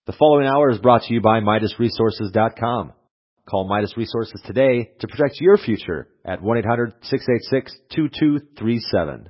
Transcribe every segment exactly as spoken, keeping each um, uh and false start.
The following hour is brought to you by Midas Resources dot com. Call Midas Resources today to protect your future at one eight hundred six eight six two two three seven.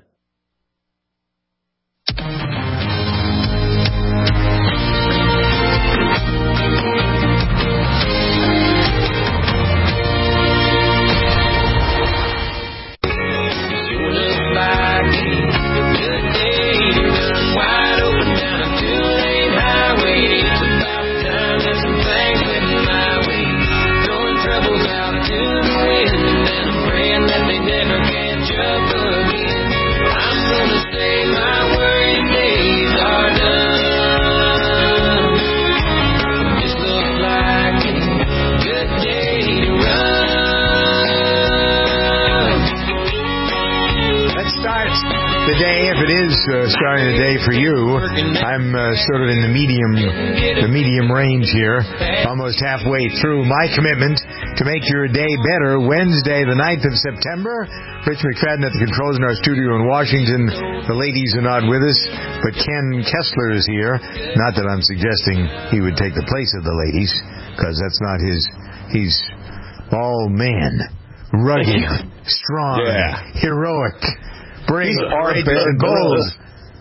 Uh, starting the day for you. I'm uh, sort of in the medium the medium range here, almost halfway through my commitment to make your day better. Wednesday, the ninth of September. Rich McFadden at the controls in our studio in Washington. The ladies are not with us, but Ken Kessler is here. Not that I'm suggesting he would take the place of the ladies, because that's not his. He's all man, rugged, strong, yeah. heroic. Bring our Bear Grylls.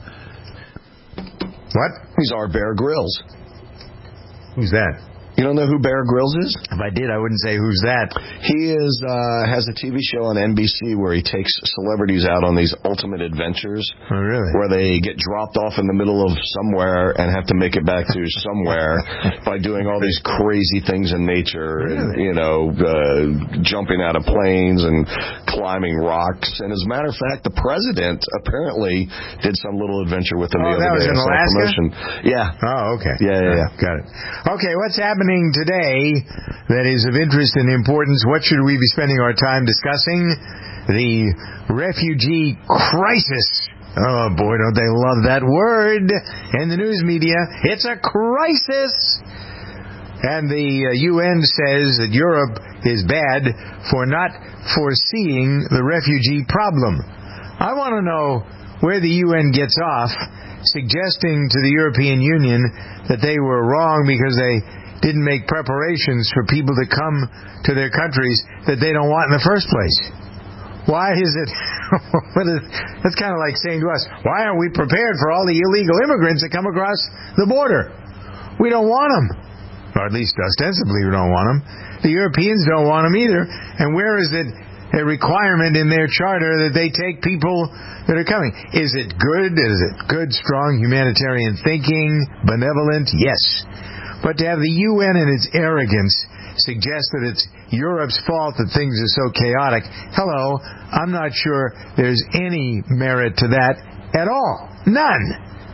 What? He's our Bear Grylls. Who's that? You don't know who Bear Grylls is? If I did, I wouldn't say who's that. He is uh, has a T V show on N B C where he takes celebrities out on these ultimate adventures. Oh, really? Where they get dropped off in the middle of somewhere and have to make it back to somewhere by doing all these crazy things in nature. Really? And, you know, uh, jumping out of planes and climbing rocks. And as a matter of fact, the president apparently did some little adventure with him oh, the other that was day. in Alaska? Promotion. Yeah. Oh, okay. Yeah, yeah, yeah. Got it. Okay, what's happening today that is of interest and importance? What should we be spending our time discussing? The refugee crisis. Oh boy, don't they love that word in the news media. It's a crisis. And the uh, U N says that Europe is bad for not foreseeing the refugee problem. I want to know where the U N gets off suggesting to the European Union that they were wrong because they didn't make preparations for people to come to their countries that they don't want in the first place. Why is it, that's kind of like saying to us, why aren't we prepared for all the illegal immigrants that come across the border? We don't want them. Or at least ostensibly we don't want them. The Europeans don't want them either. And where is it a requirement in their charter that they take people that are coming? Is it good? Is it good, strong humanitarian thinking, benevolent? Yes. But to have the U N in its arrogance suggest that it's Europe's fault that things are so chaotic, hello, I'm not sure there's any merit to that at all. None.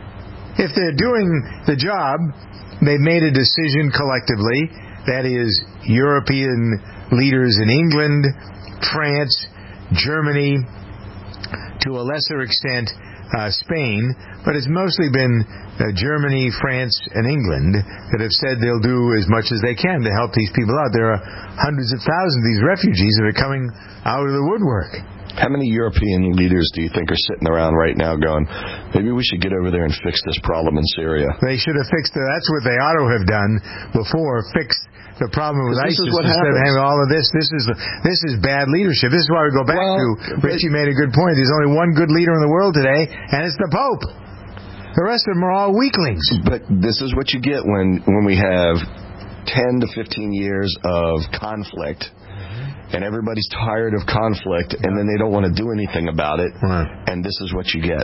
If they're doing the job, they've made a decision collectively, that is, European leaders in England, France, Germany, to a lesser extent, Uh, Spain, but it's mostly been uh, Germany, France, and England that have said they'll do as much as they can to help these people out. There are hundreds of thousands of these refugees that are coming out of the woodwork. How many European leaders do you think are sitting around right now going, maybe we should get over there and fix this problem in Syria? They should have fixed it. That's what they ought to have done before, fixed the problem with ISIS instead of having all of this. This is this is bad leadership. This is why we go back well, to, Richie made a good point. There's only one good leader in the world today, and it's the Pope. The rest of them are all weaklings. But this is what you get when, when we have ten to fifteen years of conflict, and everybody's tired of conflict, and then they don't want to do anything about it, right. And this is what you get.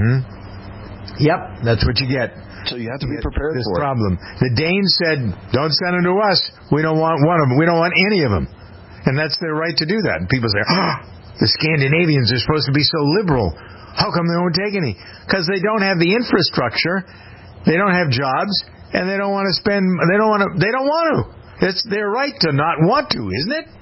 Mm-hmm. Yep, that's what you get. So you have to be prepared this for problem. It. The Danes said, don't send them to us. We don't want one of them. We don't want any of them. And that's their right to do that. And people say, ah, the Scandinavians are supposed to be so liberal. How come they won't take any? Because they don't have the infrastructure, they don't have jobs, and they don't want to spend, they don't want to, they don't want to. It's their right to not want to, isn't it?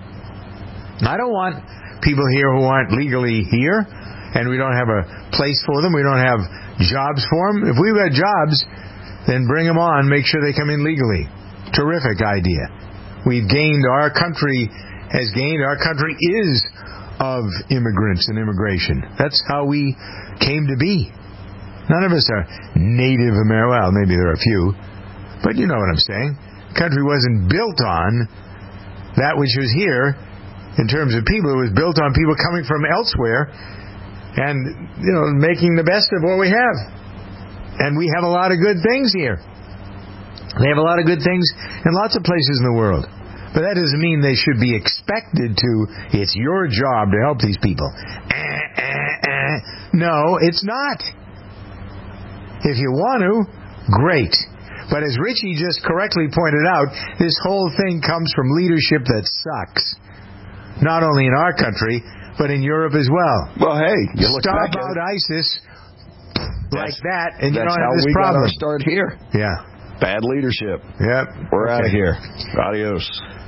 I don't want people here who aren't legally here, and we don't have a place for them. We don't have jobs for them. If we've got jobs, then bring them on. Make sure they come in legally. Terrific idea. We've gained, our country has gained, our country is of immigrants and immigration. That's how we came to be. None of us are Native American. Well, maybe there are a few. But you know what I'm saying. The country wasn't built on that which was here in terms of people. It was built on people coming from elsewhere and, you know, making the best of what we have. And we have a lot of good things here. They have a lot of good things in lots of places in the world. But that doesn't mean they should be expected to, it's your job to help these people. Eh, eh, eh. No, it's not. If you want to, great. But as Richie just correctly pointed out, this whole thing comes from leadership that sucks. Not only in our country, but in Europe as well. Well, hey, you look Stop back out at ISIS like that's, that, and you don't that's have how this we problem. got our start here. Yeah. Bad leadership. Yep. We're okay. out of here. Adios.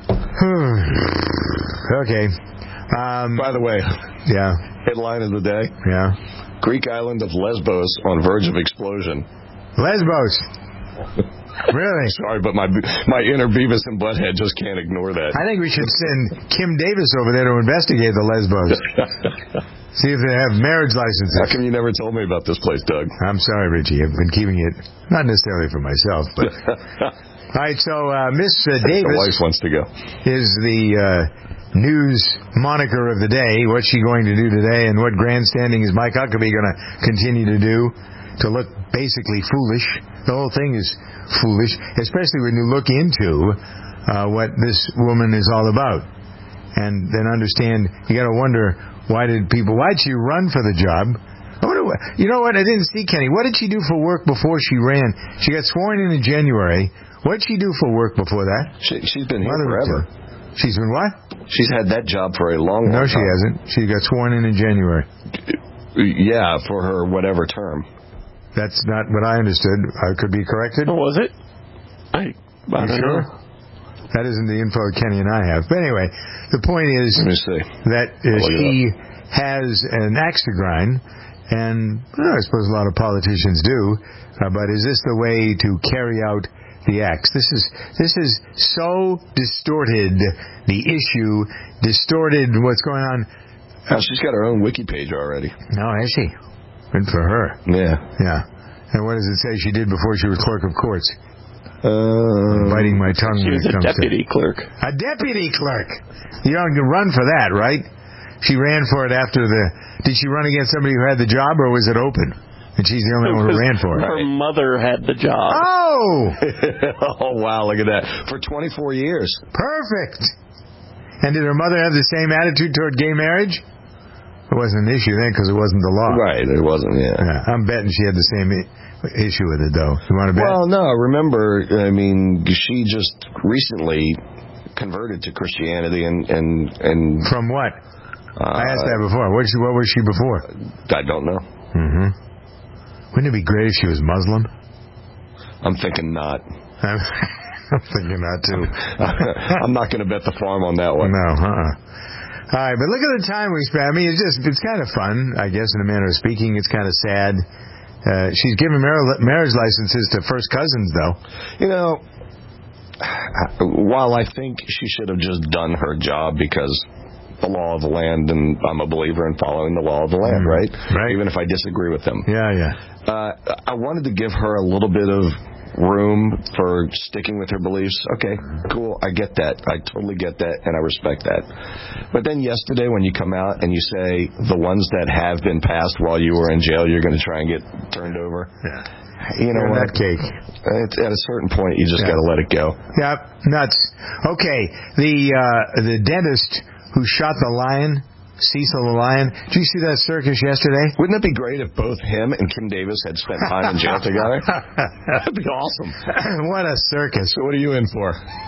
Okay. Um, By the way, yeah. headline of the day. Yeah. Greek island of Lesbos on verge of explosion. Lesbos. Really? Sorry, but my my inner Beavis and Butthead just can't ignore that. I think we should send Kim Davis over there to investigate the Lesbos. See if they have marriage licenses. How come you never told me about this place, Doug? I'm sorry, Richie. I've been keeping it, not necessarily for myself, but... All right, so uh, Miss uh, Davis... The wife wants to go. ...is the uh, news moniker of the day. What's she going to do today, and what grandstanding is Mike Huckabee going to continue to do to look basically foolish? The whole thing is foolish, especially when you look into uh, what this woman is all about. And then understand, you got to wonder, why did people, why did she run for the job? I wonder what, you know what, I didn't see, Kenny. What did she do for work before she ran? She got sworn in in January. What did she do for work before that? She, she's been here Mother forever. She's been what? She's had that job for a long, long No, time. she hasn't. She got sworn in in January. Yeah, for her whatever term. That's not what I understood. I could be corrected. Oh, was it? I, I you don't sure? know. That isn't the info Kenny and I have. But anyway, the point is Let me see. that uh, she has an axe to grind, and well, I suppose a lot of politicians do. Uh, but is this the way to carry out the axe? This is this is so distorted. The issue distorted. What's going on? Oh, she's got her own wiki page already. No, has she? Good for her. Yeah. Yeah. And what does it say she did before she was clerk of courts? Uh, biting my tongue. She when was it a comes deputy to... clerk. A deputy clerk. You don't run for that, right? She ran for it after the... Did she run against somebody who had the job, or was it open? And she's the only one who ran for it. Her mother had the job. Oh! Oh, wow, look at that. For twenty-four years. Perfect. And did her mother have the same attitude toward gay marriage? It wasn't an issue then because it wasn't the law. Right, it wasn't, yeah. yeah. I'm betting she had the same I- issue with it, though. You want to bet? Well, no, remember, I mean, she just recently converted to Christianity and... and, and From what? Uh, I asked that before. What, she, what was she before? I don't know. Mm-hmm. Wouldn't it be great if she was Muslim? I'm thinking not. I'm, I'm thinking not, too. I'm not going to bet the farm on that one. No, uh-uh. All right, but look at the time we spent. I mean, it's just, it's kind of fun, I guess, in a manner of speaking. It's kind of sad. Uh, she's giving mar- marriage licenses to first cousins, though. You know, while I think she should have just done her job because the law of the land, and I'm a believer in following the law of the land, Mm, right? right. Even if I disagree with them. Yeah, yeah. Uh, I wanted to give her a little bit of room for sticking with her beliefs. Okay, cool. I get that. I totally get that, and I respect that. But then yesterday when you come out and you say the ones that have been passed while you were in jail, you're going to try and get turned over. Yeah. You know You're what? that cake. It's, at a certain point, you just Yeah. got to let it go. Yep, nuts. Okay, the uh, the dentist who shot the lion, Cecil the lion. Did you see that circus yesterday? Wouldn't it be great if both him and Kim Davis had spent time in jail together? That'd be awesome. What a circus. So what are you in for?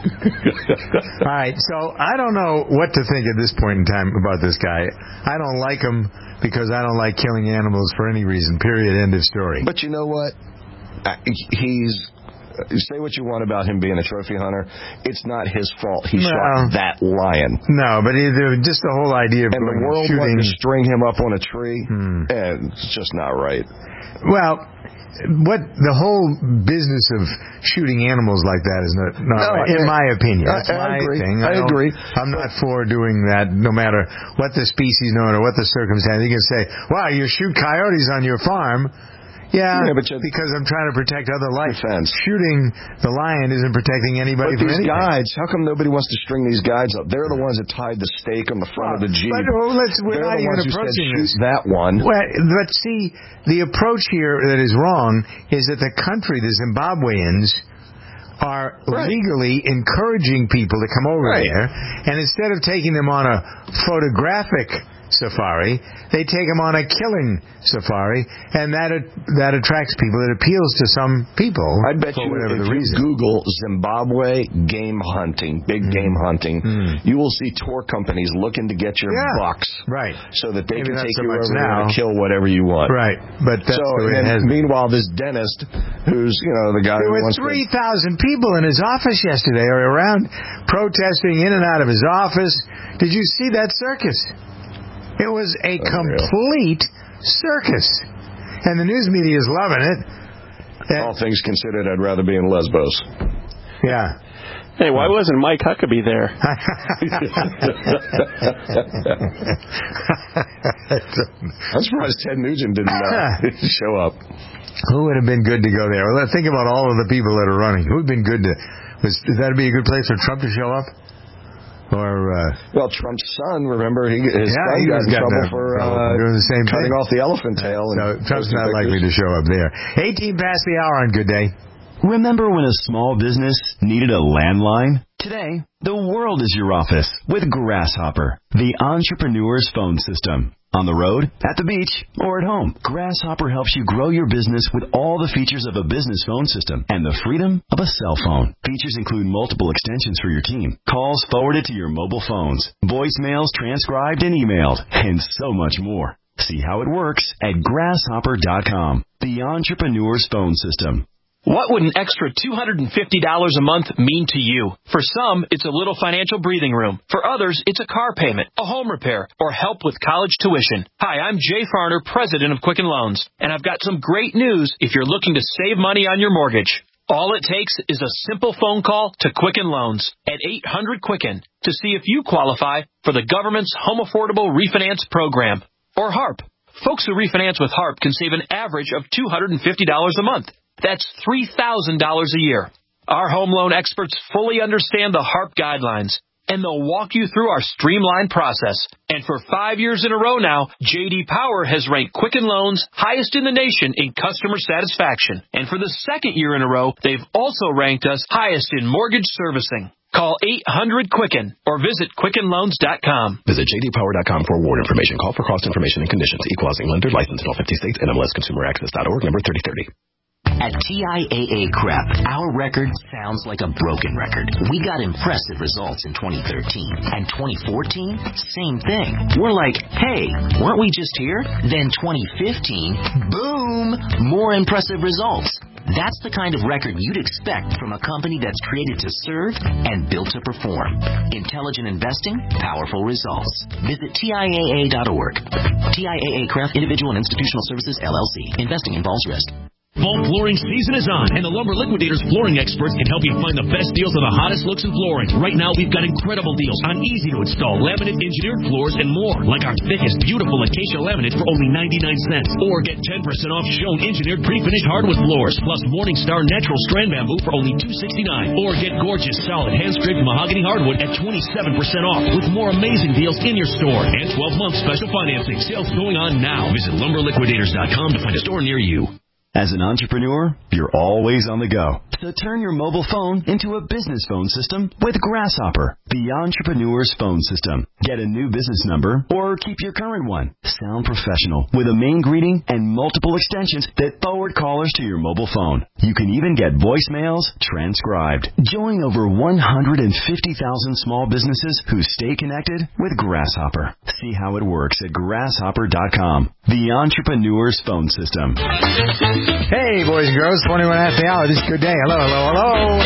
All right, so I don't know what to think at this point in time about this guy. I don't like him because I don't like killing animals for any reason, period, end of story. But you know what? Uh, He's... Say what you want about him being a trophy hunter. It's not his fault he No. shot that lion. No, but either, just the whole idea of And the going world shooting... wanted to string him up on a tree. Hmm. And it's just not right. Well, what the whole business of shooting animals like that is not, not No, right, in I- my opinion. That's I- I my agree. thing. I don't- agree. I'm not for doing that, no matter what the species, no matter what the circumstance. You can say, "Wow, you shoot coyotes on your farm." Yeah, Yeah, but you- because I'm trying to protect other life. Defense. Shooting the lion isn't protecting anybody But from these anything. guides, how come nobody wants to string these guides up? They're the ones that tied the stake on the front of the Jeep. But oh, let's, we're They're not the even ones who said, approaching shoot this. that one. Well, but see, the approach here that is wrong is that the country, the Zimbabweans, are Right. legally encouraging people to come over Right. there, and instead of taking them on a photographic safari, they take them on a killing safari, and that that attracts people. It appeals to some people. I bet for you whatever if the you reason. Google Zimbabwe game hunting, big Mm. game hunting, Mm. you will see tour companies looking to get your Yeah. bucks Right. so that they Maybe can not take so you much over now. there and kill whatever you want. Right, but that's So, the way and it has been. meanwhile, this dentist, who's, you know, the guy There who were wants three to... thousand people in his office yesterday, or around, protesting in and out of his office. Did you see that circus? It was a Unreal. complete circus. And the news media is loving it. And- All things considered, I'd rather be in Lesbos. yeah. Hey, why wasn't Mike Huckabee there? I'm surprised Ted Nugent didn't uh, show up. Who would have been good to go there? Well, let's think about all of the people that are running. Who would have been good to... Was, would that be a good place for Trump to show up? Or... Uh, Well, Trump's son, remember, he, his Yeah, son he got was in getting trouble a- for trouble uh, for doing the same cutting thing. off the elephant tail. so and Trump's posting not likely to pictures. show up there. eighteen past the hour on Good Day. Remember when a small business needed a landline? Today, the world is your office with Grasshopper, the entrepreneur's phone system. On the road, at the beach, or at home, Grasshopper helps you grow your business with all the features of a business phone system and the freedom of a cell phone. Features include multiple extensions for your team, calls forwarded to your mobile phones, voicemails transcribed and emailed, and so much more. See how it works at grasshopper dot com, the entrepreneur's phone system. What would an extra two hundred fifty dollars a month mean to you? For some, it's a little financial breathing room. For others, it's a car payment, a home repair, or help with college tuition. Hi, I'm Jay Farner, president of Quicken Loans, and I've got some great news if you're looking to save money on your mortgage. All it takes is a simple phone call to Quicken Loans at eight hundred Quicken to see if you qualify for the government's Home Affordable Refinance Program, or HARP. Folks who refinance with HARP can save an average of two hundred fifty dollars a month. That's three thousand dollars a year. Our home loan experts fully understand the HARP guidelines, and they'll walk you through our streamlined process. And for five years in a row now, J D Power has ranked Quicken Loans highest in the nation in customer satisfaction. And for the second year in a row, they've also ranked us highest in mortgage servicing. Call eight hundred Quicken or visit quicken loans dot com. Visit j d power dot com for award information. Call for cost information and conditions. Equal housing lender licensed in all fifty states. N M L S consumer access dot org number thirty thirty. At T I A A C R E P, our record sounds like a broken record. We got impressive results in twenty thirteen. And twenty fourteen, same thing. We're like, hey, weren't we just here? Then twenty fifteen, boom, more impressive results. That's the kind of record you'd expect from a company that's created to serve and built to perform. Intelligent investing, powerful results. Visit T I A A dot org. T I A A C R E P, Individual and Institutional Services, L L C. Investing involves risk. Fall flooring season is on, and the Lumber Liquidators flooring experts can help you find the best deals on the hottest looks in flooring. Right now, we've got incredible deals on easy-to-install laminate engineered floors and more, like our thickest, beautiful acacia laminate for only ninety-nine cents. Or get ten percent off Schoen engineered pre-finished hardwood floors, plus Morningstar natural strand bamboo for only two sixty-nine. Or get gorgeous, solid, hand-scraped mahogany hardwood at twenty-seven percent off, with more amazing deals in your store. And twelve month special financing. Sales going on now. Visit lumber liquidators dot com to find a store near you. As an entrepreneur, you're always on the go. So turn your mobile phone into a business phone system with Grasshopper, the entrepreneur's phone system. Get a new business number or keep your current one. Sound professional with a main greeting and multiple extensions that forward callers to your mobile phone. You can even get voicemails transcribed. Join over one hundred fifty thousand small businesses who stay connected with Grasshopper. See how it works at grasshopper dot com, the entrepreneur's phone system. Hey, boys and girls, twenty-one after the hour. This is Good Day. Hello, hello, hello.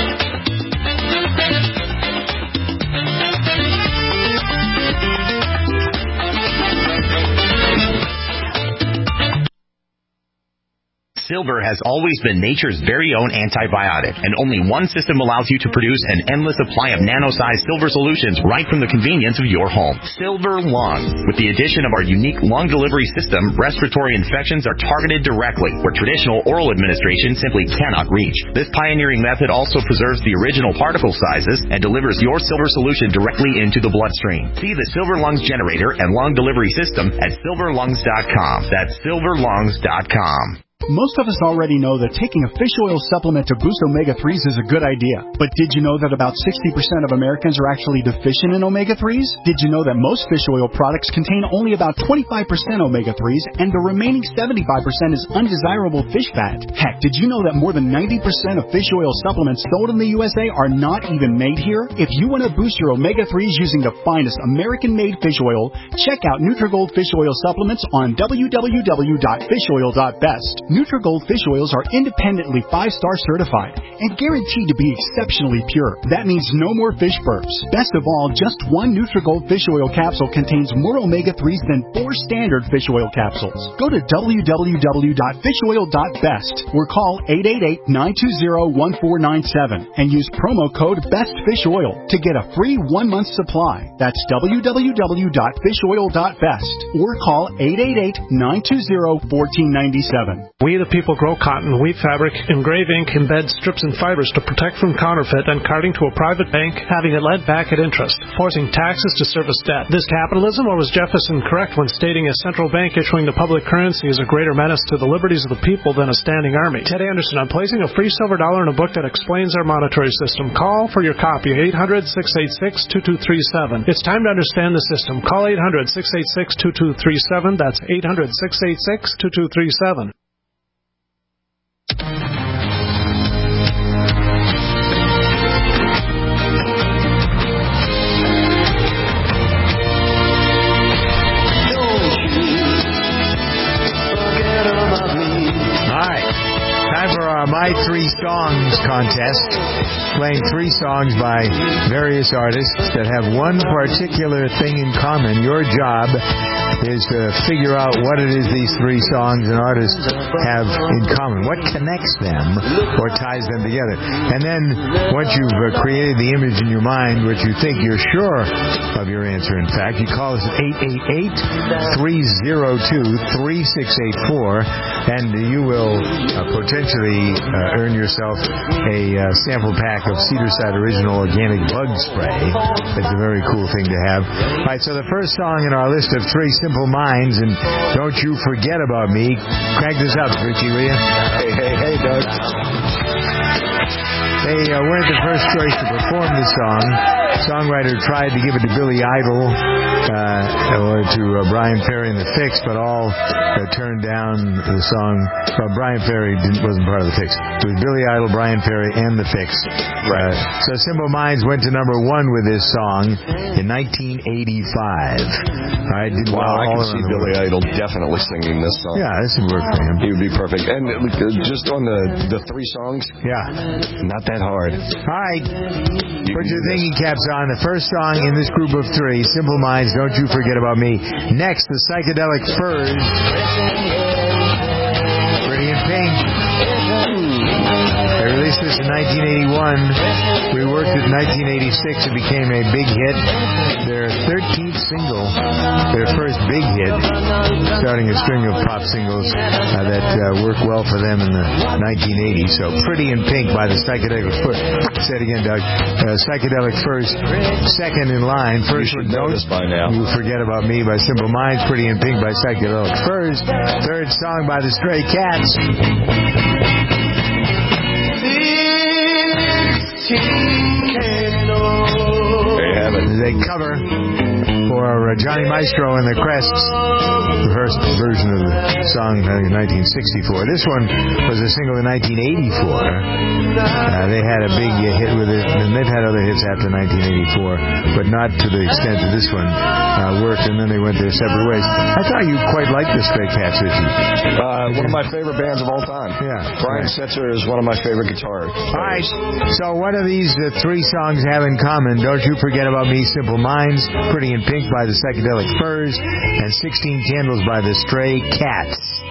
Silver has always been nature's very own antibiotic, and only one system allows you to produce an endless supply of nano-sized silver solutions right from the convenience of your home. Silver Lungs. With the addition of our unique lung delivery system, respiratory infections are targeted directly, where traditional oral administration simply cannot reach. This pioneering method also preserves the original particle sizes and delivers your silver solution directly into the bloodstream. See the Silver Lungs generator and lung delivery system at silver lungs dot com. That's silver lungs dot com. Most of us already know that taking a fish oil supplement to boost omega threes is a good idea. But did you know that about sixty percent of Americans are actually deficient in omega threes? Did you know that most fish oil products contain only about twenty-five percent omega threes and the remaining seventy-five percent is undesirable fish fat? Heck, did you know that more than ninety percent of fish oil supplements sold in the U S A are not even made here? If you want to boost your omega threes using the finest American-made fish oil, check out Nutrigold Fish Oil Supplements on w w w dot fish oil dot best. Nutrigold fish oils are independently five-star certified and guaranteed to be exceptionally pure. That means no more fish burps. Best of all, just one Nutrigold fish oil capsule contains more omega threes than four standard fish oil capsules. Go to w w w dot fish oil dot best or call eight eight eight, nine two zero, one four nine seven and use promo code BESTFISHOIL to get a free one-month supply. That's w w w dot fish oil dot best or call eight eight eight, nine two zero, one four nine seven. We the people grow cotton, weave fabric, engrave ink, embed strips and fibers to protect from counterfeit and carting to a private bank, having it lent back at interest, forcing taxes to service debt. This capitalism, or was Jefferson correct when stating a central bank issuing the public currency is a greater menace to the liberties of the people than a standing army? Ted Anderson, I'm placing a free silver dollar in a book that explains our monetary system. Call for your copy, eight hundred, six eight six, two two three seven. It's time to understand the system. Call eight hundred, six eight six, two two three seven. That's eight hundred, six eight six, two two three seven. Time for our My Three Songs contest, playing three songs by various artists that have one particular thing in common. Your job is to figure out what it is these three songs and artists have in common. What connects them or ties them together? And then, once you've uh, created the image in your mind, which you think you're sure of your answer, in fact, you call us at eight eight eight, three oh two, three six eight four, and you will uh, potentially uh, earn yourself a uh, sample pack of Cedarside Original Organic Bug Spray. It's a very cool thing to have. All right, so the first song in our list of three Simple Minds, and Don't You Forget About Me. Crank this up, Richie, will you? Hey, hey, hey, Doug. They uh, weren't the first choice to perform the song. Songwriter tried to give it to Billy Idol uh, or to uh, Brian Ferry and the Fix, but all uh, turned down the song. Well, Brian Ferry didn't, wasn't part of the Fix. It was Billy Idol, Brian Ferry, and the Fix. Right. Uh, so Simple Minds went to number one with this song in nineteen eighty-five. All right, did wow, well I all can see Billy Idol definitely singing this song. Yeah, this would work for him. He would be perfect. And uh, just on the, the three songs, yeah, not that hard. All right, put your thinking caps on. The first song in this group of three, Simple Minds, Don't You Forget About Me. Next, the Psychedelic Furs, Pretty in Pink. They released this in nineteen eighty-one. We worked it in nineteen eighty-six. It became a big hit. Their thirteenth single, their first big hit, starting a string of pop singles uh, that uh, worked well for them in the nineteen eighties. So Pretty in Pink by the Psychedelic Furs. Say it again, Doug. Uh, Psychedelic Furs, second in line. First one, Don't You Forget About Me by Simple Minds. Pretty in Pink by Psychedelic Furs. Third song by the Stray Cats. They have it. They cover for uh, Johnny Maestro and the Crests, the first version of the song in nineteen sixty-four. This one was a single in nineteen eighty-four. Uh, they had a big uh, hit with it, and they've had other hits after nineteen eighty-four, but not to the extent that this one uh, worked, and then they went their separate ways. I thought you quite liked the Stray Cats, Richie. Uh, one of my favorite bands of all time. Yeah. Brian right. Setzer is one of my favorite guitar players. All right. So what do these uh, three songs have in common? Don't You Forget About Me, Simple Minds, Pretty in Pink by the Psychedelic Furs, and sixteen Candles by the Stray Cats.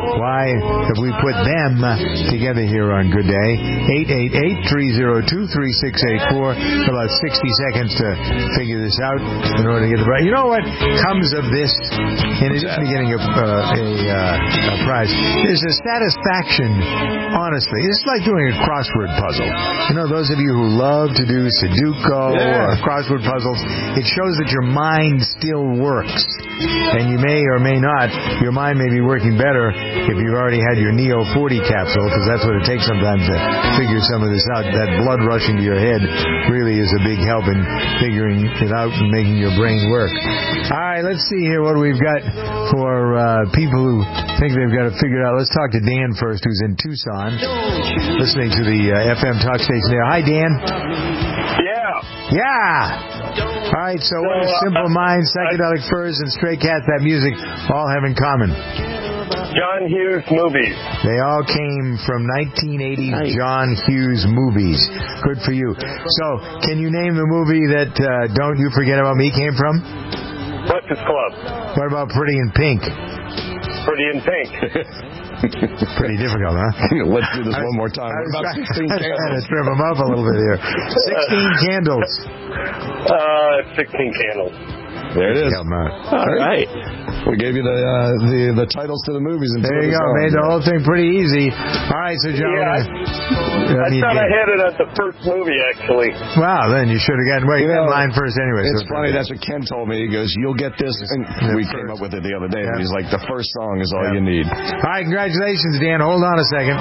why have we put them together here on Good Day? eight eight eight, three oh two, three six eight four. About sixty seconds to figure this out in order to get the prize. You know what comes of this, in addition to getting a, uh, a, uh, a prize, is a satisfaction, honestly. It's like doing a crossword puzzle. You know, those of you who love to do Sudoku Yeah. or crossword puzzles, it shows that your mind still works. And you may or may not, your mind may be working better if you've already had your Neo forty capsule, because that's what it takes sometimes to figure some of this out. That blood rushing to your head really is a big help in figuring it out and making your brain work. All right, let's see here what we've got for uh, people who think they've got it figured out. Let's talk to Dan first, who's in Tucson, listening to the uh, F M talk station there. Hi, Dan. Yeah. Yeah. All right, so what does Simple Minds, Psychedelic Furs, and Stray Cats, that music, all have in common? John Hughes movies. They all came from nineteen eighty John Hughes movies. Good for you. So, can you name the movie that uh, Don't You Forget About Me came from? Breakfast Club. What about Pretty in Pink? Pretty in Pink. Pretty difficult, huh? Let's do this one more time. What about sixteen I was trying to Candles? trip them up a little bit here. sixteen Candles. Uh, sixteen Candles. There it is. All right. We gave you the uh, the the titles to the movies. And There you go. Made the whole thing pretty easy. All right, so John. Yeah, I, I, I mean, thought I yeah. had it at the first movie, actually. Wow, then you should have gotten. Well, you got mine first anyway. It's so funny. That's what Ken told me. He goes, "You'll get this." And we came up with it the other day. And he's like, "The first song is all Yeah. you need." All right, congratulations, Dan. Hold on a second.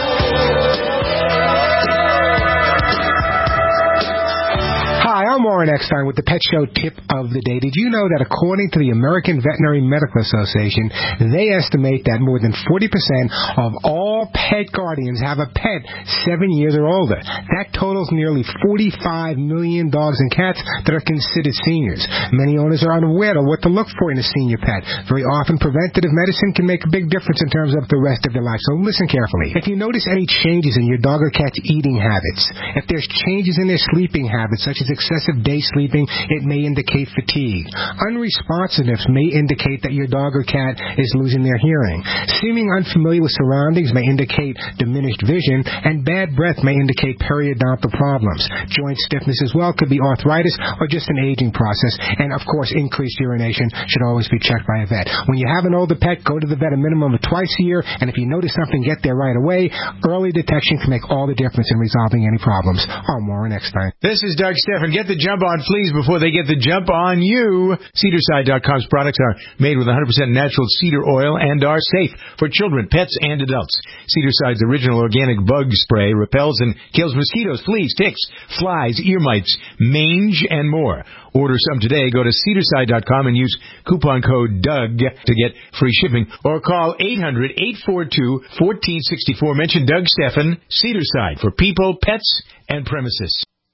Hi, I'm Warren Eckstein with the Pet Show Tip of the Day. Did you know that according to the American Veterinary Medical Association, they estimate that more than forty percent of all pet guardians have a pet seven years or older? That totals nearly forty-five million dogs and cats that are considered seniors. Many owners are unaware of what to look for in a senior pet. Very often, preventative medicine can make a big difference in terms of the rest of their life, so listen carefully. If you notice any changes in your dog or cat's eating habits, if there's changes in their sleeping habits, such as excessive day sleeping, it may indicate fatigue. Unresponsiveness may indicate that your dog or cat is losing their hearing. Seeming unfamiliar with surroundings may indicate diminished vision, and bad breath may indicate periodontal problems. Joint stiffness as well could be arthritis or just an aging process, and of course increased urination should always be checked by a vet. When you have an older pet, go to the vet a minimum of twice a year, and if you notice something, get there right away. Early detection can make all the difference in resolving any problems. I'm Warren Eckstein. This is Doug Steffen. Get the jump on fleas before they get the jump on you. Cedar Side dot com's products are made with one hundred percent natural cedar oil and are safe for children, pets, and adults. Cedar Side's original organic bug spray repels and kills mosquitoes, fleas, ticks, flies, ear mites, mange, and more. Order some today. Go to Cedar Side dot com and use coupon code Doug to get free shipping, or call eight hundred, eight four two, one four six four. Mention Doug Steffen. Cedar Side for people, pets, and premises.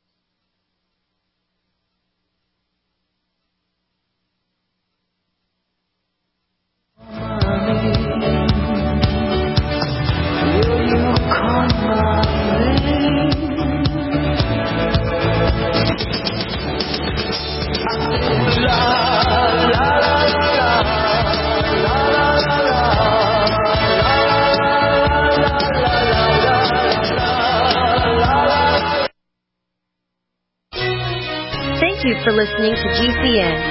Thank you for listening to G C N.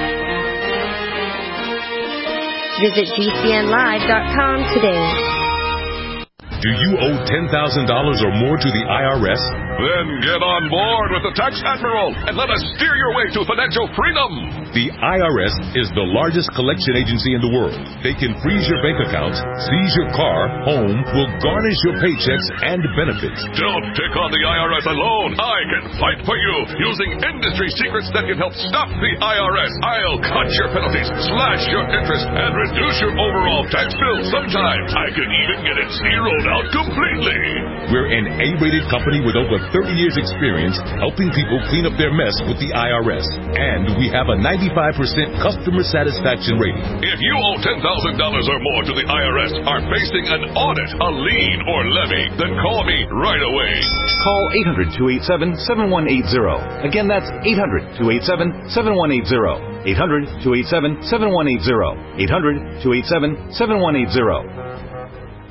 Visit G C N live dot com today. Do you owe ten thousand dollars or more to the I R S? Then get on board with the Tax Admiral and let us steer your way to financial freedom. The I R S is the largest collection agency in the world. They can freeze your bank accounts, seize your car, home, will garnish your paychecks and benefits. Don't take on the I R S alone. I can fight for you using industry secrets that can help stop the I R S. I'll cut your penalties, slash your interest, and reduce your overall tax bill. Sometimes I can even get it zeroed out completely. We're an A-rated company with over thirty years experience helping people clean up their mess with the I R S. And we have a ninety-five percent customer satisfaction rating. If you owe ten thousand dollars or more to the I R S, are facing an audit, a lien, or levy, then call me right away. Call eight hundred, two eight seven, seven one eight zero. Again, that's eight hundred, two eight seven, seven one eight zero. eight hundred, two eight seven, seven one eight zero. eight hundred, two eight seven, seven one eight zero.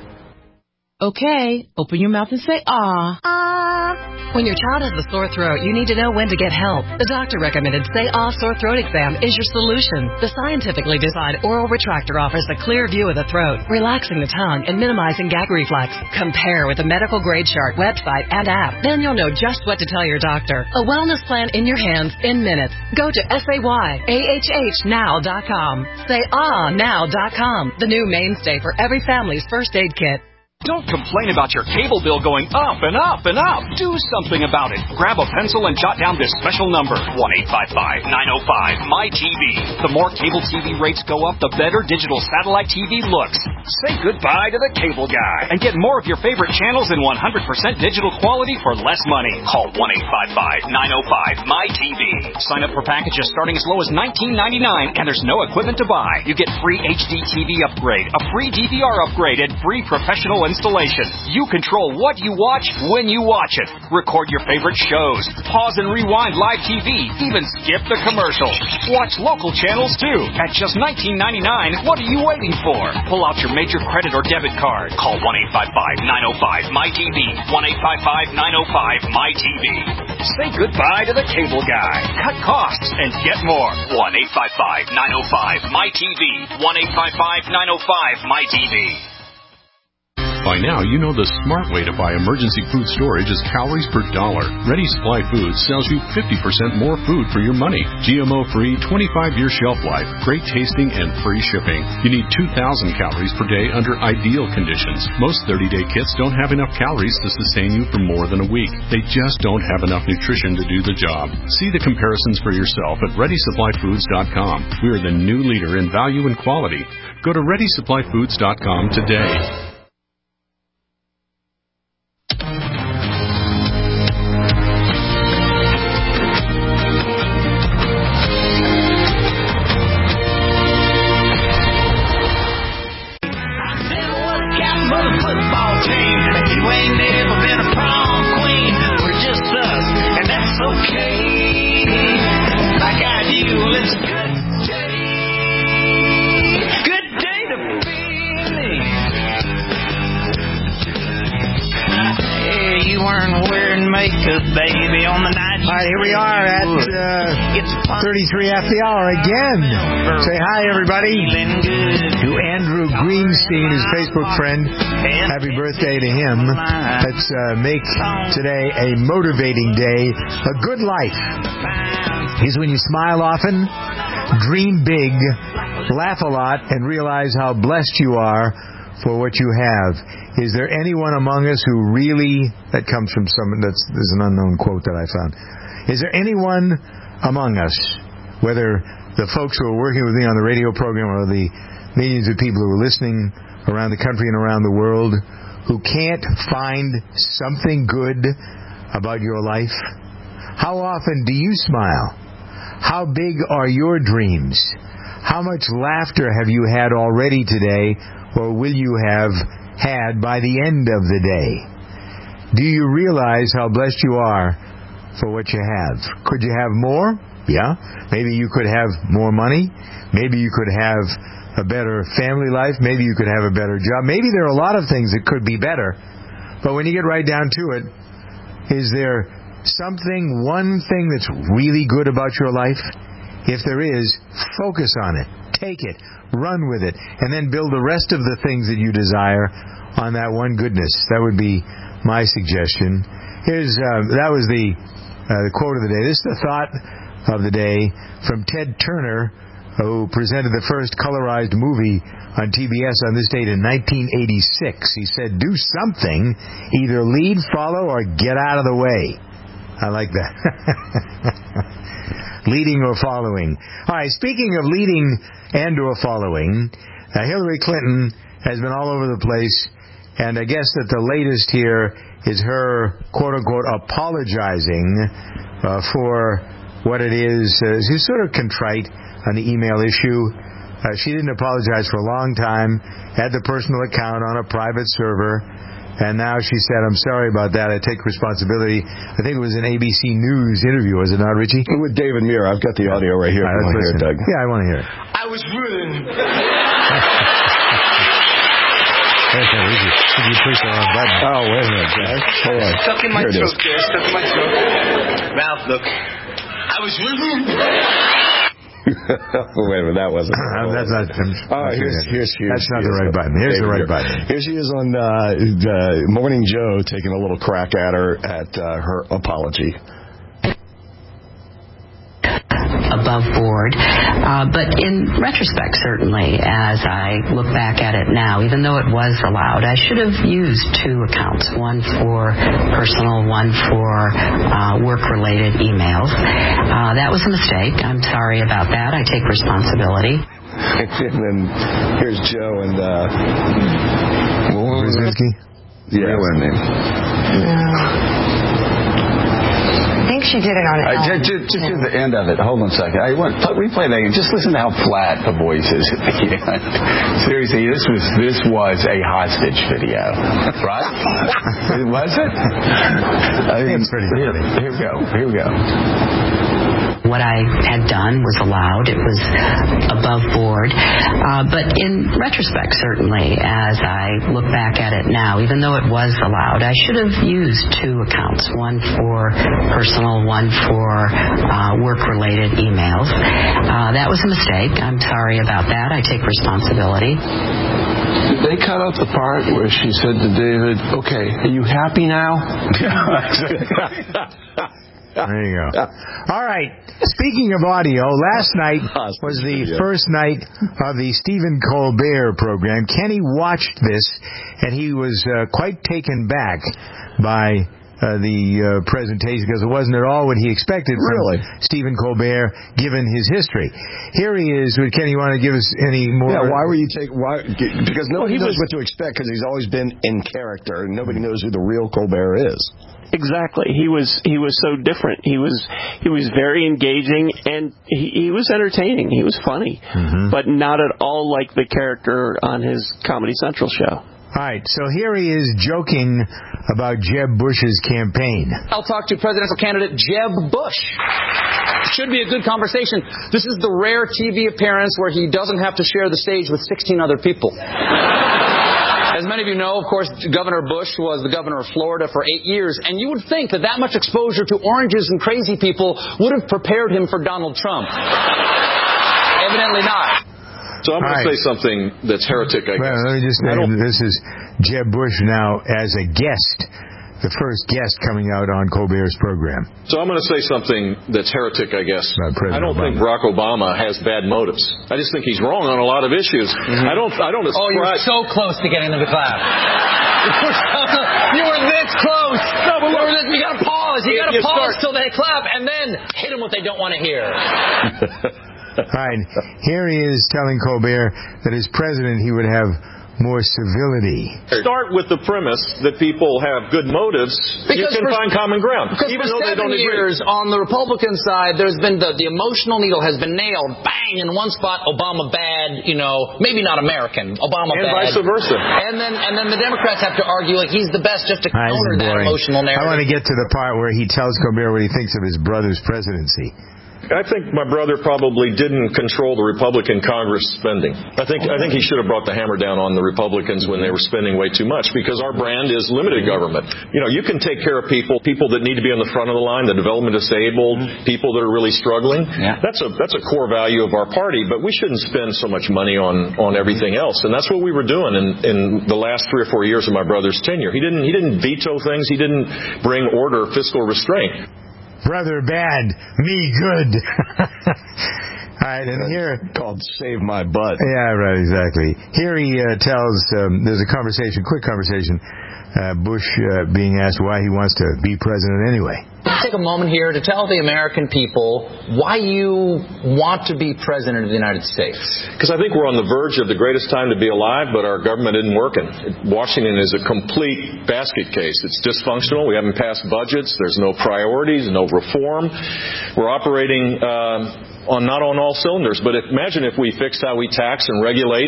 Okay, open your mouth and say ah. Ah. When your child has a sore throat, you need to know when to get help. The doctor recommended Say Ah Sore Throat Exam is your solution. The scientifically designed oral retractor offers a clear view of the throat, relaxing the tongue and minimizing gag reflex. Compare with the medical grade chart website and app. Then you'll know just what to tell your doctor. A wellness plan in your hands in minutes. Go to S A Y A H H now dot com. Say ah now dot com. The new mainstay for every family's first aid kit. Don't complain about your cable bill going up and up and up. Do something about it. Grab a pencil and jot down this special number, one eight five five, nine oh five, M Y T V. The more cable T V rates go up, the better digital satellite T V looks. Say goodbye to the cable guy and get more of your favorite channels in one hundred percent digital quality for less money. Call one eight five five, nine oh five, M Y T V. Sign up for packages starting as low as nineteen ninety-nine, and there's no equipment to buy. You get free H D T V upgrade, a free D V R upgrade, and free professional installation. You control what you watch when you watch it. Record your favorite shows. Pause and rewind live T V. Even skip the commercials. Watch local channels too. At just nineteen ninety-nine, what are you waiting for? Pull out your major credit or debit card. Call one eight five five, nine oh five, M Y T V. one eight five five, nine oh five, M Y T V. Say goodbye to the cable guy. Cut costs and get more. one eight five five, nine oh five, M Y T V. one eight five five, nine oh five, M Y T V. By now, you know the smart way to buy emergency food storage is calories per dollar. Ready Supply Foods sells you fifty percent more food for your money. G M O-free, twenty-five year shelf life, great tasting, and free shipping. You need two thousand calories per day under ideal conditions. Most thirty day kits don't have enough calories to sustain you for more than a week. They just don't have enough nutrition to do the job. See the comparisons for yourself at ready supply foods dot com. We are the new leader in value and quality. Go to ready supply foods dot com today. Baby, on the night. All right, here we are at uh, thirty-three after the hour again. Say hi, everybody, to Andrew Greenstein, his Facebook friend. Happy birthday to him. Let's uh, make today a motivating day. A good life is when you smile often, dream big, laugh a lot, and realize how blessed you are for what you have. Is there anyone among us who really, that comes from some, that's, there's an unknown quote that I found. Is there anyone among us, whether the folks who are working with me on the radio program or the millions of people who are listening around the country and around the world, who can't find something good about your life? How often do you smile? How big are your dreams? How much laughter have you had already today, or will you have had by the end of the day? Do you realize how blessed you are for what you have? Could you have more? Yeah. Maybe you could have more money. Maybe you could have a better family life. Maybe you could have a better job. Maybe there are a lot of things that could be better. But when you get right down to it, is there something, one thing that's really good about your life? If there is, focus on it. Take it. Run with it. And then build the rest of the things that you desire on that one goodness. That would be my suggestion. Here's uh, that was the, uh, the quote of the day. This is the thought of the day from Ted Turner, who presented the first colorized movie on T B S on this date in nineteen eighty-six. He said, do something. Either lead, follow, or get out of the way. I like that. Leading or following. All right, speaking of leading and or following, uh, Hillary Clinton has been all over the place, and I guess that the latest here is her, quote-unquote, apologizing uh, for what it is. Uh, she's sort of contrite on the email issue. Uh, she didn't apologize for a long time, had the personal account on a private server, and now she said, I'm sorry about that. I take responsibility. I think it was an A B C News interview, was it not, Richie? With David Muir. I've got the audio right here. Right, if you want to hear it, Doug. Yeah, I want to hear it. I was willing. Okay, we should, you push the wrong button. Oh, wait a minute, guys. Hold on. Stuck in my Here it throat is. there. Stuck in my throat. Mouth, look. I was living. Wait a minute, that wasn't. Uh, that's not. Oh, here's, here's, here's, that's not here's the right button. Here's Here the right we go. button. Here she is on uh, uh, Morning Joe taking a little crack at her at uh, her apology. Above board. Uh, but in retrospect, certainly, as I look back at it now, even though it was allowed, I should have used two accounts, one for personal, one for uh, work-related emails. Uh, that was a mistake. I'm sorry about that. I take responsibility. And then here's Joe and uh, Brzezinski? Yeah. Real name. No. I think she did it on Uh, just, just, just to the end of it. Hold on a second. I want pl- replay that again. Just listen to how flat the voice is. Seriously, this was this was a hostage video, right? Was it? I mean, It's pretty here, here we go. Here we go. What I had done was allowed. It was above board. Uh, but in retrospect, certainly, as I look back at it now, even though it was allowed, I should have used two accounts, one for personal, one for uh, work-related emails. Uh, that was a mistake. I'm sorry about that. I take responsibility. Did they cut out the part where she said to David, "Okay, are you happy now?" There you go. All right. Speaking of audio, last night was the first night of the Stephen Colbert program. Kenny watched this, and he was uh, quite taken back by uh, the uh, presentation because it wasn't at all what he expected from Really? Stephen Colbert, given his history. Here he is. Would Kenny want to give us any more? Yeah, why were you take why? Because nobody Well, he knows was- what to expect because he's always been in character, and nobody knows who the real Colbert is. Exactly. He was he was so different. He was he was very engaging and he, he was entertaining. He was funny, Mm-hmm. but not at all like the character on his Comedy Central show. All right, so here he is joking about Jeb Bush's campaign. I'll talk to presidential candidate Jeb Bush. Should be a good conversation. This is the rare T V appearance where he doesn't have to share the stage with sixteen other people. As many of you know, of course, Governor Bush was the governor of Florida for eight years, and you would think that that much exposure to oranges and crazy people would have prepared him for Donald Trump. Evidently not. So I'm going All to right. say something that's heretic, I guess. Well, let me just I say, don't- this is Jeb Bush now as a guest, the first guest coming out on Colbert's program. So I'm going to say something that's heretic, I guess. President I don't Obama. think Barack Obama has bad motives. I just think he's wrong on a lot of issues. I don't. I don't Oh, you were ascribe. so close to getting them to clap. You were this close. No, but you, were this, you gotta pause. You gotta You pause start- till they clap, and then hit them what they don't want to hear. All right, here he is telling Colbert that as president he would have more civility. Start with the premise that people have good motives. you Because can for- find common ground, Because even for though they seven don't agree. years on the Republican side, there's been the, the emotional needle has been nailed, bang, in one spot, Obama bad, you know, maybe not American, Obama And bad. vice versa. And then and then the Democrats have to argue like he's the best just to Ah, this is counter that boring. emotional narrative. I want to get to the part where he tells Colbert what he thinks of his brother's presidency. I think my brother probably didn't control the Republican Congress spending. I think I think he should have brought the hammer down on the Republicans when they were spending way too much because our brand is limited government. You know, you can take care of people, people that need to be on the front of the line, the development disabled, people that are really struggling. Yeah. That's a that's a core value of our party, but we shouldn't spend so much money on on everything else. And that's what we were doing in in the last three or four years of my brother's tenure. He didn't he didn't veto things. He didn't bring order, fiscal restraint. Brother bad, me good. All right, and here called "Save My Butt." Yeah, right, exactly. Here he uh, tells. Um, there's a conversation, quick conversation. Uh, Bush uh, being asked why he wants to be president anyway. Take a moment here to tell the American people why you want to be president of the United States. Because I think we're on the verge of the greatest time to be alive, but our government isn't working. Washington is a complete basket case. It's dysfunctional. We haven't passed budgets. There's no priorities, no reform. We're operating uh, on not on all cylinders. But if, imagine if we fixed how we tax and regulate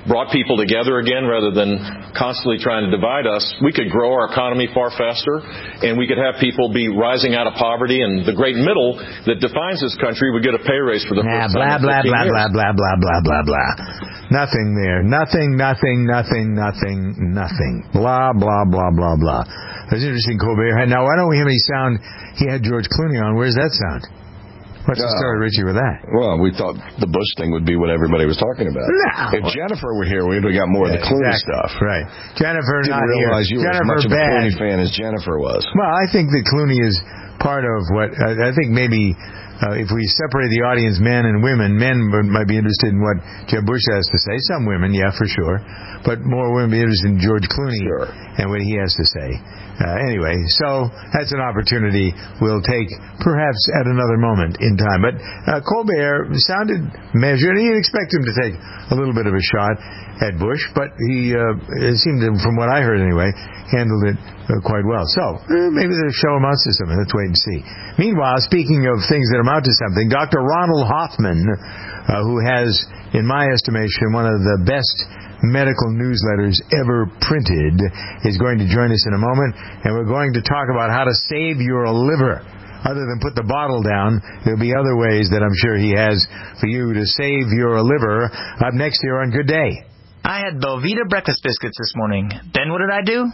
brought people together again rather than constantly trying to divide us, we could grow our economy far faster, and we could have people be rising out of poverty, and the great middle that defines this country would get a pay raise for the nah, first blah, time in blah, fifteen blah, years. blah, blah, blah, blah, blah, blah. Nothing there. Nothing, nothing, nothing, nothing, nothing. Blah, blah, blah, blah, blah. That's interesting, Colbert. Now, why don't we have any sound? He had George Clooney on. Where's that sound? What's the story, Richie, with that? Well, we thought the Bush thing would be what everybody was talking about. No. If Jennifer were here, we'd have got more Yeah, of the Clooney exactly. stuff. Right. Jennifer Didn't not realize here. you Jennifer were as much bad. of a Clooney fan as Jennifer was. Well, I think that Clooney is part of what I, I think maybe uh, if we separate the audience, men and women, men might be interested in what Jeb Bush has to say. Some women, yeah, for sure, but more women be interested in George Clooney sure. and what he has to say. Uh, anyway, so that's an opportunity we'll take perhaps at another moment in time. But uh, Colbert sounded measured. You'd expect him to take a little bit of a shot at Bush, but he uh, it seemed to, from what I heard anyway, handled it uh, quite well. So uh, maybe the show amounts to something. Let's wait and see. Meanwhile, speaking of things that amount to something, Doctor Ronald Hoffman, uh, who has, in my estimation, one of the best medical newsletters ever printed, is going to join us in a moment, and we're going to talk about how to save your liver. Other than put the bottle down, there'll be other ways that I'm sure he has for you to save your liver. Up next here on Good Day. I had Belvita breakfast biscuits this morning. Then what did I do?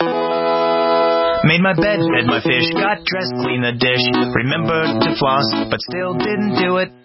Made my bed, fed my fish, got dressed, cleaned the dish, remembered to floss, but still didn't do it.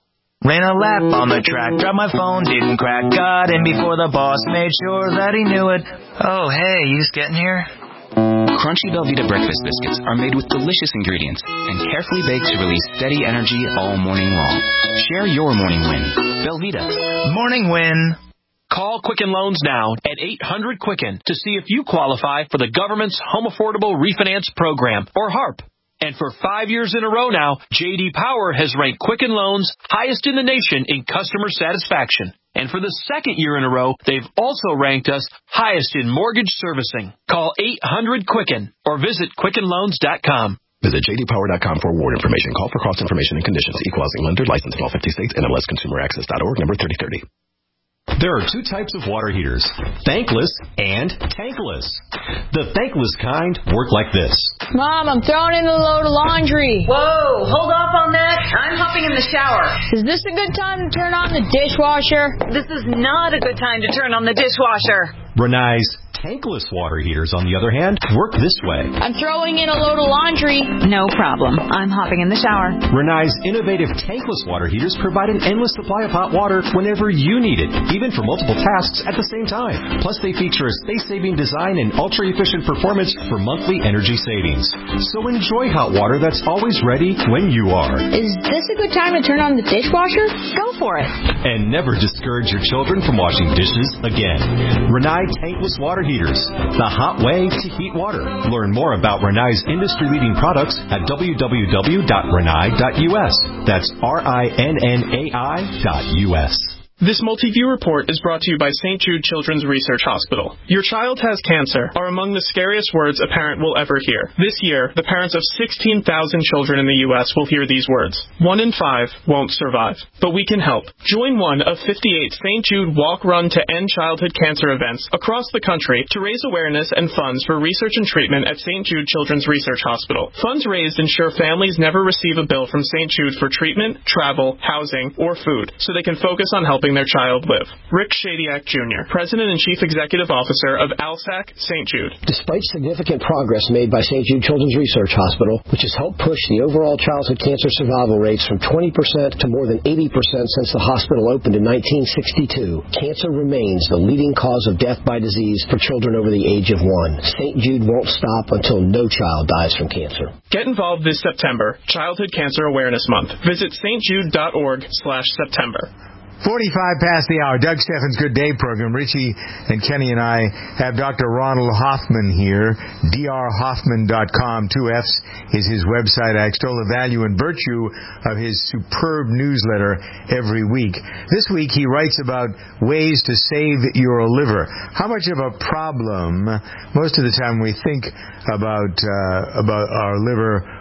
Ran a lap on the track, dropped my phone, didn't crack, got in before the boss, made sure that he knew it. Oh, hey, you just getting here? Crunchy Belvita breakfast biscuits are made with delicious ingredients and carefully baked to release steady energy all morning long. Share your morning win. Belvita. Morning win. Call Quicken Loans now at eight hundred Quicken to see if you qualify for the government's Home Affordable Refinance Program, or HARP. And for five years in a row now, J D Power has ranked Quicken Loans highest in the nation in customer satisfaction. And for the second year in a row, they've also ranked us highest in mortgage servicing. Call eight hundred Quicken or visit Quicken Loans dot com. Visit J D Power dot com for award information. Call for cost information and conditions. Equal housing lender, licensed in all fifty states, N M L S Consumer Access dot org, number thirty thirty. There are two types of water heaters, thankless and tankless. The thankless kind work like this. Mom, I'm throwing in a load of laundry. Whoa, hold off on that. I'm hopping in the shower. Is this a good time to turn on the dishwasher? This is not a good time to turn on the dishwasher. Renai's tankless water heaters, on the other hand, work this way. I'm throwing in a load of laundry. No problem. I'm hopping in the shower. Renai's innovative tankless water heaters provide an endless supply of hot water whenever you need it, even for multiple tasks at the same time. Plus, they feature a space-saving design and ultra-efficient performance for monthly energy savings. So enjoy hot water that's always ready when you are. Is this a good time to turn on the dishwasher? Go for it. And never discourage your children from washing dishes again. Renai tankless water heaters, the hot way to heat water. Learn more about Renai's industry-leading products at w w w dot renai dot u s. That's R I N N A I dot U S. This multi-view report is brought to you by Saint Jude Children's Research Hospital. Your child has cancer are among the scariest words a parent will ever hear. This year, the parents of sixteen thousand children in the U S will hear these words. One in five won't survive. But we can help. Join one of fifty-eight Saint Jude Walk Run to End Childhood Cancer events across the country to raise awareness and funds for research and treatment at Saint Jude Children's Research Hospital. Funds raised ensure families never receive a bill from Saint Jude for treatment, travel, housing, or food, so they can focus on helping their child live. Rick Shadiak Junior, President and Chief Executive Officer of ALSAC Saint Jude. Despite significant progress made by Saint Jude Children's Research Hospital, which has helped push the overall childhood cancer survival rates from twenty percent to more than eighty percent since the hospital opened in nineteen sixty-two, cancer remains the leading cause of death by disease for children over the age of one. Saint Jude won't stop until no child dies from cancer. Get involved this September, Childhood Cancer Awareness Month. Visit s t jude dot org slash September. forty-five past the hour. Doug Steffens' Good Day program. Richie and Kenny and I have Doctor Ronald Hoffman here. d r hoffman dot com. Two F's is his website. I extol the value and virtue of his superb newsletter every week. This week he writes about ways to save your liver. How much of a problem, most of the time we think about uh, about our liver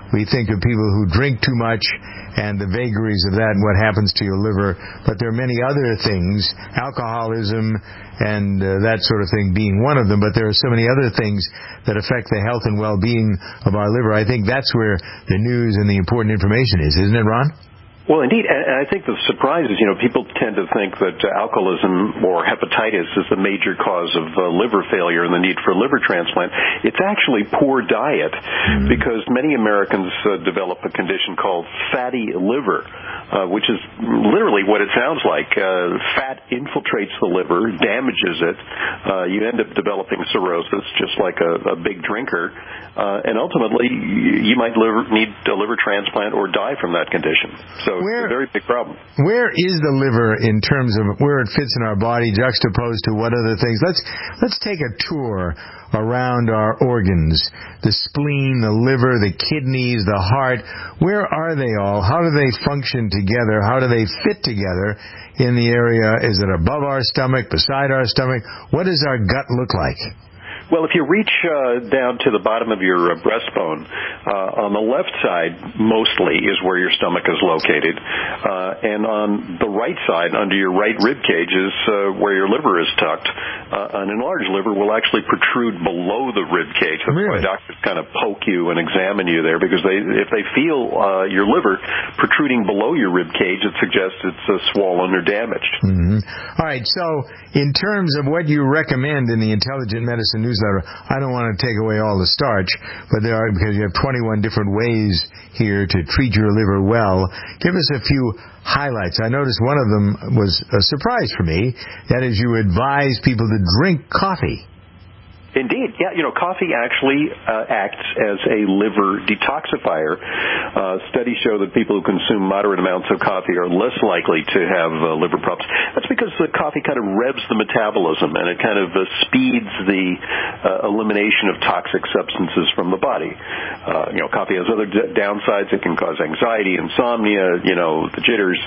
We think of people who drink too much and the vagaries of that and what happens to your liver. But there are many other things, alcoholism and uh, that sort of thing being one of them. But there are so many other things that affect the health and well-being of our liver. I think that's where the news and the important information is, isn't it, Ron? Well, indeed, and I think the surprise is, you know, people tend to think that uh, alcoholism or hepatitis is the major cause of uh, liver failure and the need for liver transplant. It's actually poor diet, mm-hmm. because many Americans uh, develop a condition called fatty liver, uh, which is literally what it sounds like. Uh, fat infiltrates the liver, damages it. Uh, you end up developing cirrhosis, just like a, a big drinker, uh, and ultimately you might liver, need a liver transplant or die from that condition. So Where, it's a very big problem. Where is the liver in terms of where it fits in our body juxtaposed to what other things? Let's let's take a tour around our organs, the spleen, the liver, the kidneys, the heart. Where are they all? How do they function together? How do they fit together in the area? Is it above our stomach, beside our stomach? What does our gut look like? Well, if you reach uh, down to the bottom of your uh, breastbone, uh, on the left side, mostly, is where your stomach is located. Uh, and on the right side, under your right rib cage, is uh, where your liver is tucked. Uh, an enlarged liver will actually protrude below the rib cage. That's really? why doctors kind of poke you and examine you there, because they, if they feel uh, your liver protruding below your rib cage, it suggests it's uh, swollen or damaged. Mm-hmm. All right, so in terms of what you recommend in the Intelligent Medicine Newsletter, I don't want to take away all the starch, but there are, because you have twenty-one different ways here to treat your liver well. Give us a few highlights. I noticed one of them was a surprise for me. That is, you advise people to drink coffee. Indeed, yeah. You know, coffee actually uh, acts as a liver detoxifier. Uh, studies show that people who consume moderate amounts of coffee are less likely to have uh, liver problems. That's because the coffee kind of revs the metabolism, and it kind of uh, speeds the uh, elimination of toxic substances from the body. Uh, you know, coffee has other d- downsides. It can cause anxiety, insomnia, you know, the jitters,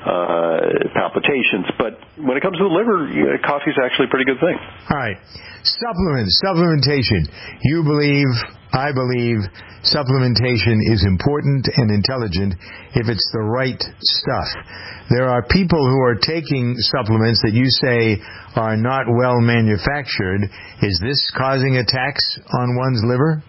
uh, palpitations. But when it comes to the liver, you know, coffee is actually a pretty good thing. All right. Supplements, supplementation. You believe, I believe, supplementation is important and intelligent if it's the right stuff. There are people who are taking supplements that you say are not well manufactured. Is this causing attacks on one's liver?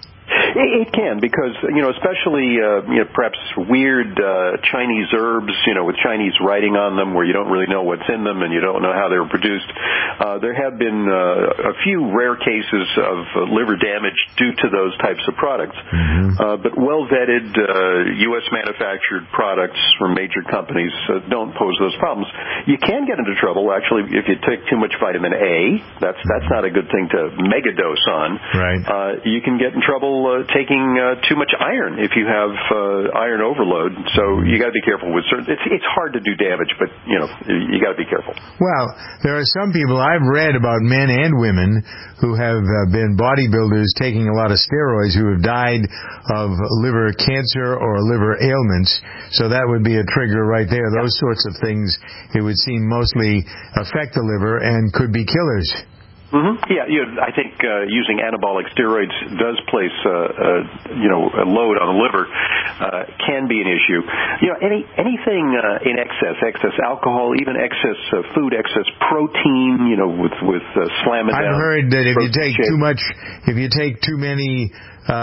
It can, because, you know, especially, uh, you know, perhaps weird uh, Chinese herbs, you know, with Chinese writing on them where you don't really know what's in them and you don't know how they were produced. Uh, there have been uh, a few rare cases of uh, liver damage due to those types of products. Mm-hmm. Uh, but well-vetted uh, U S manufactured products from major companies uh, don't pose those problems. You can get into trouble, actually, if you take too much vitamin A. That's that's not a good thing to megadose on. Right. Uh, you can get in trouble uh, taking uh, too much iron if you have uh, iron overload. So you got to be careful with certain. It's it's hard to do damage, but you know you got to be careful. Well, there are some people I've read about, men and women, who have uh, been bodybuilders taking a lot of steroids who have died of liver cancer or liver ailments. So that would be a trigger right there. Those sorts of things, it would seem, mostly affect the liver and could be killers. Mm-hmm. Yeah, you know, I think uh, using anabolic steroids does place, uh, uh, you know, a load on the liver. Uh, can be an issue. You know, any anything uh, in excess, excess alcohol, even excess uh, food, excess protein. You know, with with uh, slamming down. I've heard that if you take shake. too much, if you take too many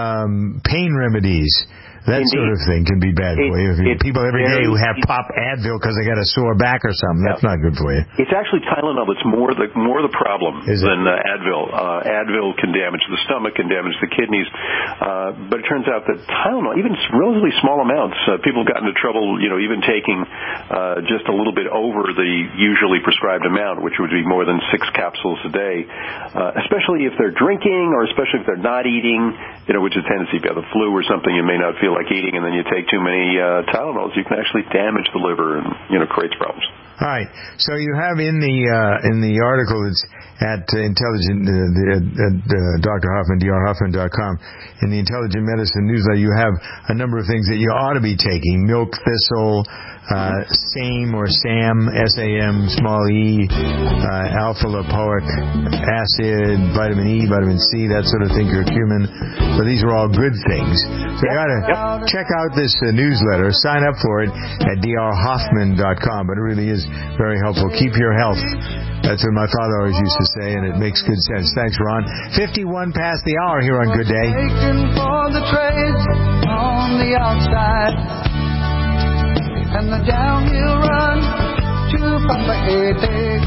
um, pain remedies, that Indeed. sort of thing can be bad for you. If you it, people every day who have pop Advil because they got a sore back or something, that's yeah. not good for you. It's actually Tylenol that's more the more the problem Is than it? uh, Advil. Uh, Advil can damage the stomach, can damage the kidneys, uh, but it turns out that Tylenol, even relatively small amounts, uh, people have gotten into trouble. You know, even taking uh, just a little bit over the usually prescribed amount, which would be more than six capsules a day, uh, especially if they're drinking or especially if they're not eating. You know, which is a tendency if you have the flu or something, you may not feel like eating, and then you take too many uh, Tylenols, you can actually damage the liver and, you know, creates problems. All right. So you have in the uh, in the article that's at uh, Intelligent, uh, the, uh, uh, Doctor Hoffman, D R Hoffman dot com, in the Intelligent Medicine newsletter, you have a number of things that you ought to be taking: milk thistle, uh, SAM or SAM, S A M, small e, uh, alpha lipoic acid, vitamin E, vitamin C, that sort of thing, curcumin. So these are all good things. So you got to yep. check out this uh, newsletter. Sign up for it at D R Hoffman dot com. But it really is very helpful. Keep your health. That's what my father always used to say, and it makes good sense. Thanks, Ron. fifty-one past the hour here on Good Day. For the trades on the outside, and the downhill run to Papa Ede.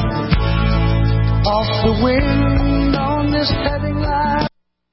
Off the wind on this heading line.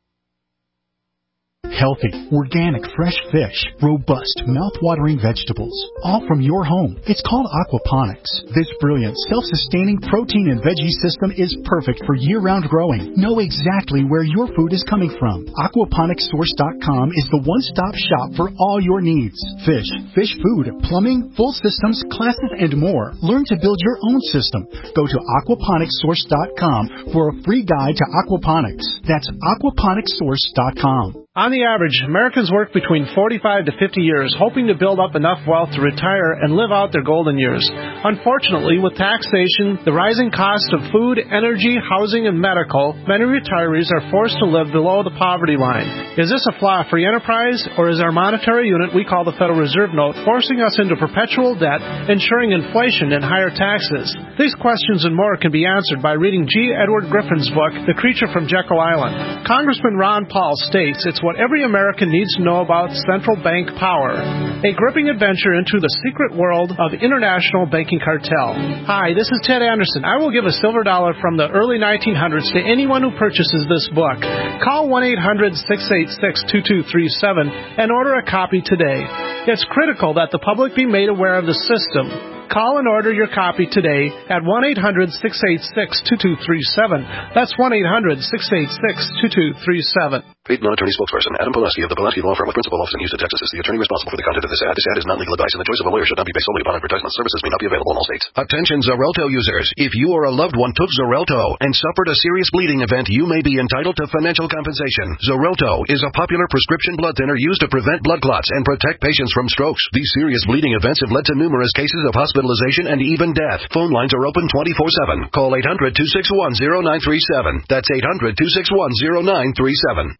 Healthy, organic, fresh fish, robust, mouth-watering vegetables, all from your home. It's called aquaponics. This brilliant, self-sustaining protein and veggie system is perfect for year-round growing. Know exactly where your food is coming from. aquaponics source dot com is the one-stop shop for all your needs. Fish, fish food, plumbing, full systems, classes, and more. Learn to build your own system. Go to aquaponics source dot com for a free guide to aquaponics. That's aquaponics source dot com. On the average, Americans work between forty-five to fifty years, hoping to build up enough wealth to retire and live out their golden years. Unfortunately, with taxation, the rising cost of food, energy, housing, and medical, many retirees are forced to live below the poverty line. Is this a flaw free enterprise, or is our monetary unit we call the Federal Reserve Note forcing us into perpetual debt, ensuring inflation and higher taxes? These questions and more can be answered by reading G. Edward Griffin's book, The Creature from Jekyll Island. Congressman Ron Paul states it's what every American needs to know about central bank power. A gripping adventure into the secret world of international banking cartel. Hi, this is Ted Anderson. I will give a silver dollar from the early nineteen hundreds to anyone who purchases this book. Call one eight hundred six eight six two two three seven and order a copy today. It's critical that the public be made aware of the system. Call and order your copy today at one eight hundred six eight six two two three seven. That's one eight hundred six eight six two two three seven. Paid non-attorney spokesperson Adam Pulaski of the Pulaski Law Firm with principal office in Houston, Texas is the attorney responsible for the content of this ad. This ad is not legal advice, and the choice of a lawyer should not be based solely upon advertisement. Services may not be available in all states. Attention Xarelto users. If you or a loved one took Xarelto and suffered a serious bleeding event, you may be entitled to financial compensation. Xarelto is a popular prescription blood thinner used to prevent blood clots and protect patients from strokes. These serious bleeding events have led to numerous cases of hospitalization and even death. Phone lines are open twenty-four seven. Call eight hundred two six one zero nine three seven. That's eight hundred two six one zero nine three seven.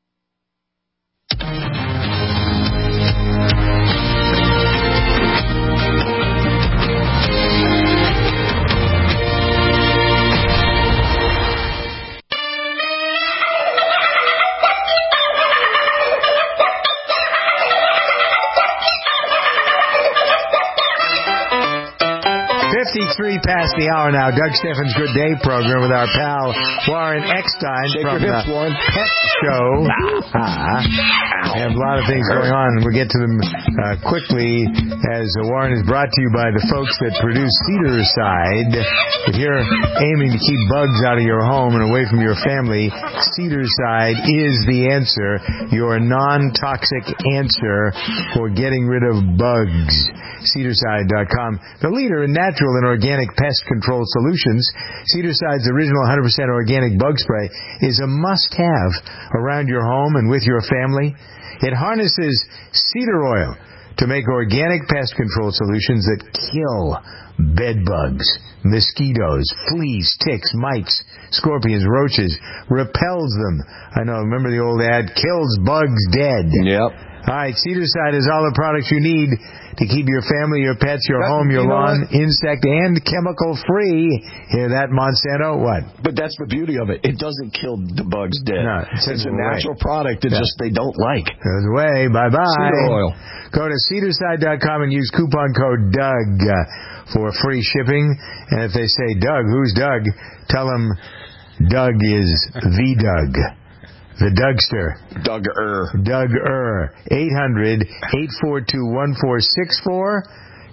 fifty-three past the hour now. Doug Steffens' Good Day program with our pal Warren Eckstein Shake from your hips, the Warren. Pet Show. Ah, we have a lot of things going on, and we'll get to them uh, quickly as Warren is brought to you by the folks that produce Cedarside. If you're aiming to keep bugs out of your home and away from your family, Cedarside is the answer, your non-toxic answer for getting rid of bugs. Cedarside dot com, the leader in natural and organic pest control solutions. Cedarside's original one hundred percent organic bug spray is a must-have around your home and with your family. It harnesses cedar oil to make organic pest control solutions that kill bed bugs, mosquitoes, fleas, ticks, mites, scorpions, roaches, repels them. I know, remember the old ad, kills bugs dead. Yep. All right, Cedarside is all the products you need to keep your family, your pets, your That, home, your you know lawn, what? insect, and chemical-free. Hear that, Monsanto? What? But that's the beauty of it. It doesn't kill the bugs dead. No, it it's a away. natural product that Yeah. just they don't like. Goes away. Bye-bye. Cedar oil. Go to Cedarside dot com and use coupon code Doug uh, for free shipping. And if they say, Doug, who's Doug? Tell them Doug is the Doug. The Dougster. Doug-er. Doug-er. eight hundred eight four two one four six four.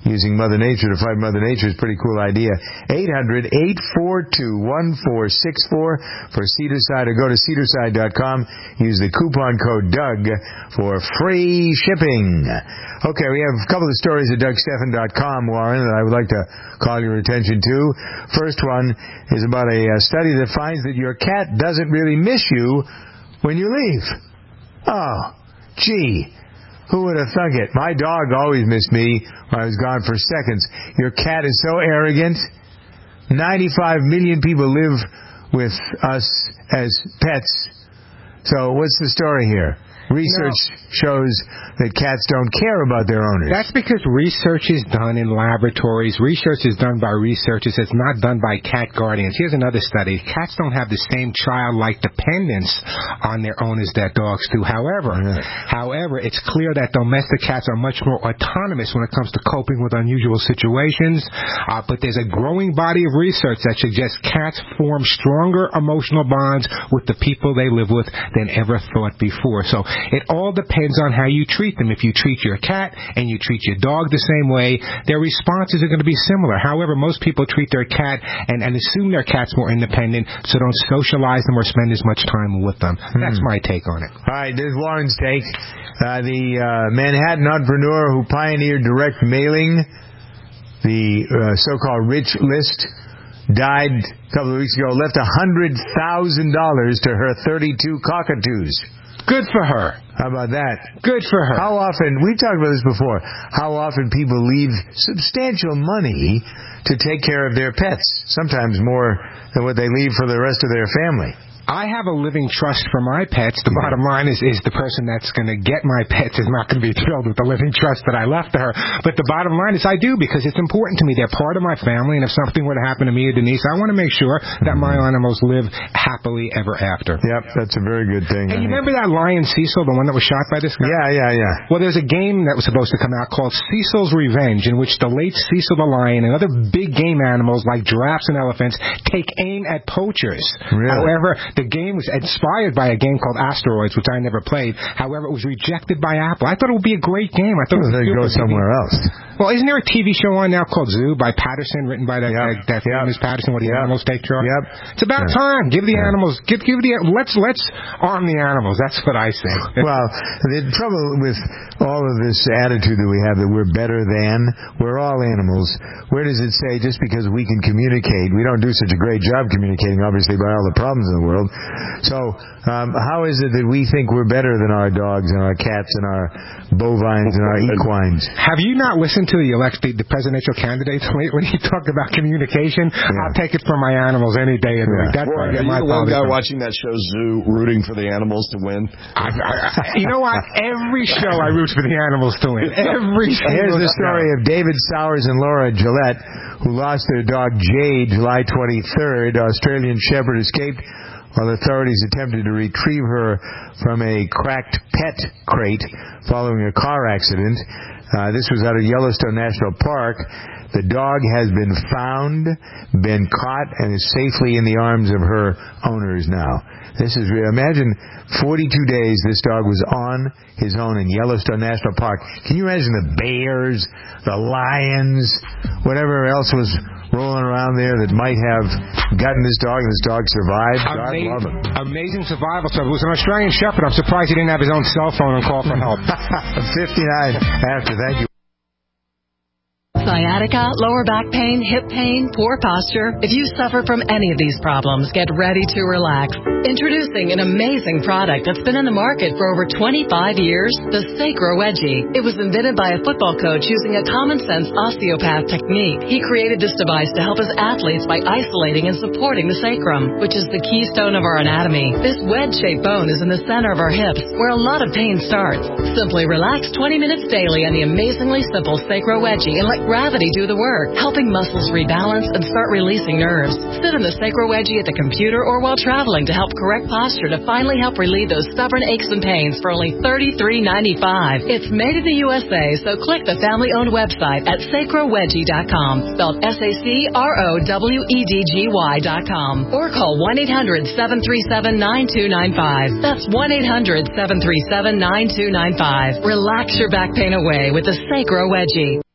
using Mother Nature to fight Mother Nature is a pretty cool idea. eight hundred, eight four two, one four six four for Cedarside, or go to cedarside dot com. Use the coupon code Doug for free shipping. Okay, we have a couple of stories at Doug Stephan dot com, Warren, that I would like to call your attention to. First one is about a study that finds that your cat doesn't really miss you when you leave. Oh, gee. Who would have thunk it? My dog always missed me when I was gone for seconds. Your cat is so arrogant. ninety-five million people live with us as pets. So what's the story here? Research no. shows that cats don't care about their owners. That's because research is done in laboratories. Research is done by researchers. It's not done by cat guardians. Here's another study. Cats don't have the same childlike dependence on their owners that dogs do. However, yeah. however, it's clear that domestic cats are much more autonomous when it comes to coping with unusual situations. Uh, but there's a growing body of research that suggests cats form stronger emotional bonds with the people they live with than ever thought before. So it all depends on how you treat them. If you treat your cat and you treat your dog the same way, their responses are going to be similar. However, most people treat their cat and, and assume their cat's more independent, so don't socialize them or spend as much time with them. Hmm. That's my take on it. All right, this is Warren's take. Uh, the uh, Manhattan entrepreneur who pioneered direct mailing, the uh, so-called rich list, died a couple of weeks ago, left one hundred thousand dollars to her thirty-two cockatoos. Good for her. How about that? Good for her. How often, we've talked about this before, how often people leave substantial money to take care of their pets, sometimes more than what they leave for the rest of their family. I have a living trust for my pets. The bottom line is, is the person that's going to get my pets is not going to be thrilled with the living trust that I left to her. But the bottom line is I do, because it's important to me. They're part of my family, and if something were to happen to me or Denise, I want to make sure that my animals live happily ever after. Yep, that's a very good thing. And you remember that lion Cecil, the one that was shot by this guy? Yeah, yeah, yeah. Well, there's a game that was supposed to come out called Cecil's Revenge, in which the late Cecil the lion and other big game animals like giraffes and elephants take aim at poachers. Really? However, the game was inspired by a game called Asteroids, which I never played. However, it was rejected by Apple. I thought it would be a great game. I thought well, it they go would somewhere else. Well, isn't there a T V show on now called Zoo by Patterson, written by that yep. that, that yep. famous Patterson, where the yep. animals take charge? Yep. It's about yeah. time. Give the yeah. animals. Give give the let's let's arm the animals. That's what I say. Well, the trouble with all of this attitude that we have that we're better than, we're all animals. Where does it say just because we can communicate? We don't do such a great job communicating, obviously, by all the problems in the world. So, um, how is it that we think we're better than our dogs and our cats and our bovines and our equines? Have you not listened to the elect the, the presidential candidates when he talked about communication? Yeah. I'll take it from my animals any day of the week. That's well, where I get are my you the one guy from. watching that show Zoo, rooting for the animals to win? I, I, you know what? Every show I root for the animals to win. Every single Here's the story of David Sowers and Laura Gillette, who lost their dog Jade July twenty-third. Australian Shepherd escaped while authorities attempted to retrieve her from a cracked pet crate following a car accident. Uh, this was out of Yellowstone National Park. The dog has been found, been caught, and is safely in the arms of her owners now. This is real. Imagine forty-two days this dog was on his own in Yellowstone National Park. Can you imagine the bears, the lions, whatever else was rolling around there that might have gotten this dog, and this dog survived? God Amazing, love him. Amazing survival. So it was an Australian Shepherd. I'm surprised he didn't have his own cell phone and call for help. fifty-nine after. Thank you. Sciatica, lower back pain, hip pain, poor posture. If you suffer from any of these problems, get ready to relax. Introducing an amazing product that's been in the market for over twenty-five years, the Sacro Wedgie. It was invented by a football coach using a common-sense osteopath technique. He created this device to help his athletes by isolating and supporting the sacrum, which is the keystone of our anatomy. This wedge-shaped bone is in the center of our hips, where a lot of pain starts. Simply relax twenty minutes daily on the amazingly simple Sacro Wedgie and let gravity do the work, helping muscles rebalance and start releasing nerves. Sit in the Sacro Wedgie at the computer or while traveling to help correct posture to finally help relieve those stubborn aches and pains for only thirty-three ninety-five. It's made in the U S A, so click the family-owned website at sacro wedgie dot com, spelled S A C R O W E D G Y dot com, or call one eight hundred seven three seven nine two nine five. That's one eight hundred seven three seven nine two nine five. Relax your back pain away with the Sacro Wedgie.